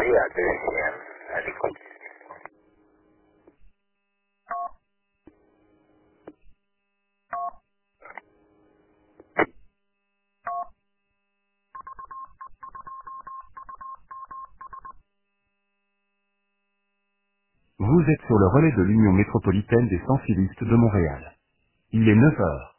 Oui, à deuxième, à l'écoute. Vous êtes sur le relais de l'Union métropolitaine des sensiblistes de Montréal. Il est 9 heures.